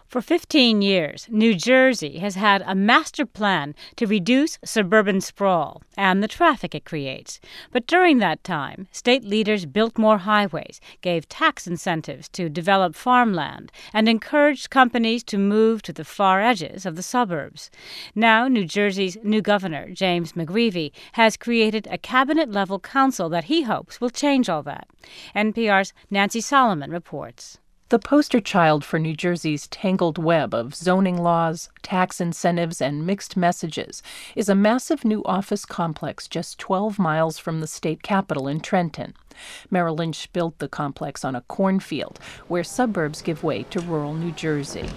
For 15 years, New Jersey has had a master plan to reduce suburban sprawl and the traffic it creates. But during that time, state leaders built more highways, gave tax incentives to develop farmland, and encouraged companies to move to the far edges of the suburbs. Now, New Jersey's new governor, James McGreevey, has created a cabinet-level council that he hopes will change all that. NPR's Nancy Solomon reports. The poster child for New Jersey's tangled web of zoning laws, tax incentives, and mixed messages is a massive new office complex just 12 miles from the state capital in Trenton. Merrill Lynch built the complex on a cornfield where suburbs give way to rural New Jersey.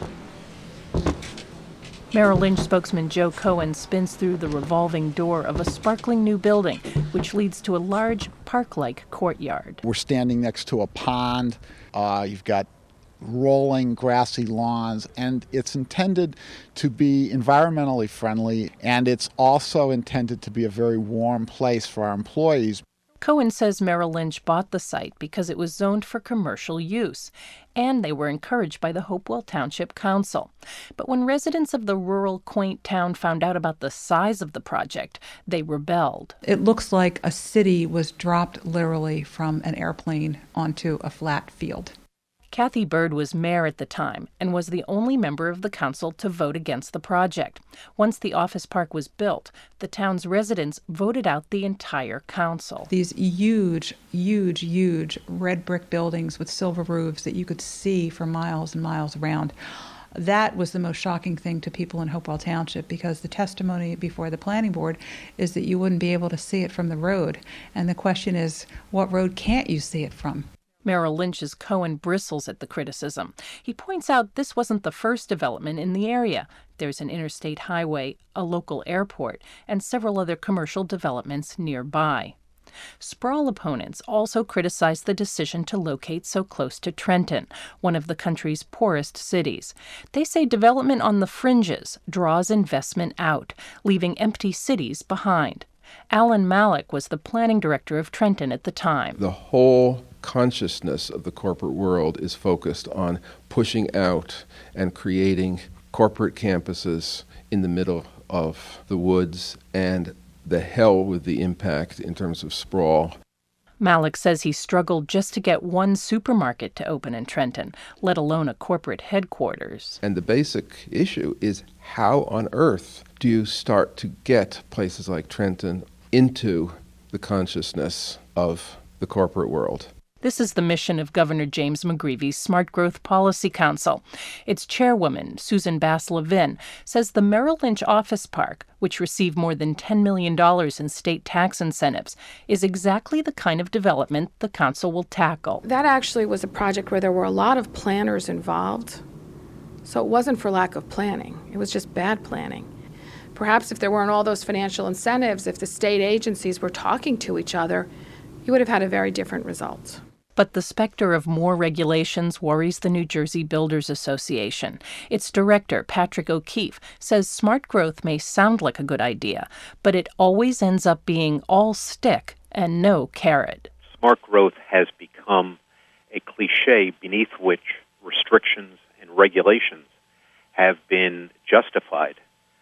Merrill Lynch spokesman Joe Cohen spins through the revolving door of a sparkling new building, which leads to a large park-like courtyard. We're standing next to a pond. You've got rolling grassy lawns, and it's intended to be environmentally friendly, and it's also intended to be a very warm place for our employees. Cohen says Merrill Lynch bought the site because it was zoned for commercial use, and they were encouraged by the Hopewell Township Council. But when residents of the rural, quaint town found out about the size of the project, they rebelled. It looks like a city was dropped literally from an airplane onto a flat field. Kathy Bird was mayor at the time and was the only member of the council to vote against the project. Once the office park was built, the town's residents voted out the entire council. These huge, huge, huge red brick buildings with silver roofs that you could see for miles and miles around. That was the most shocking thing to people in Hopewell Township, because the testimony before the planning board is that you wouldn't be able to see it from the road. And the question is, what road can't you see it from? Merrill Lynch's Cohen bristles at the criticism. He points out this wasn't the first development in the area. There's an interstate highway, a local airport, and several other commercial developments nearby. Sprawl opponents also criticize the decision to locate so close to Trenton, one of the country's poorest cities. They say development on the fringes draws investment out, leaving empty cities behind. Alan Malik was the planning director of Trenton at the time. The whole consciousness of the corporate world is focused on pushing out and creating corporate campuses in the middle of the woods, and the hell with the impact in terms of sprawl. Malik says he struggled just to get one supermarket to open in Trenton, let alone a corporate headquarters. And the basic issue is, how on earth do you start to get places like Trenton into the consciousness of the corporate world? This is the mission of Governor James McGreevey's Smart Growth Policy Council. Its chairwoman, Susan Bass-Levin, says the Merrill Lynch Office Park, which received more than $10 million in state tax incentives, is exactly the kind of development the council will tackle. That actually was a project where there were a lot of planners involved. So it wasn't for lack of planning. It was just bad planning. Perhaps if there weren't all those financial incentives, if the state agencies were talking to each other, you would have had a very different result. But the specter of more regulations worries the New Jersey Builders Association. Its director, Patrick O'Keefe, says smart growth may sound like a good idea, but it always ends up being all stick and no carrot. Smart growth has become a cliche beneath which restrictions and regulations have been justified,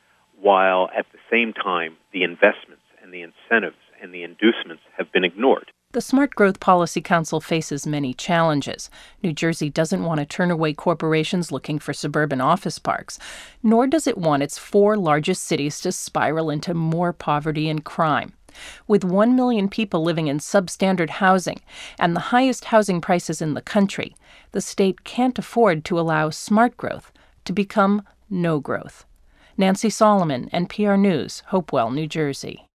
while at the same time the investments and the incentives and the inducements have been ignored. The Smart Growth Policy Council faces many challenges. New Jersey doesn't want to turn away corporations looking for suburban office parks, nor does it want its 4 largest cities to spiral into more poverty and crime. With 1 million people living in substandard housing and the highest housing prices in the country, the state can't afford to allow smart growth to become no growth. Nancy Solomon, NPR News, Hopewell, New Jersey.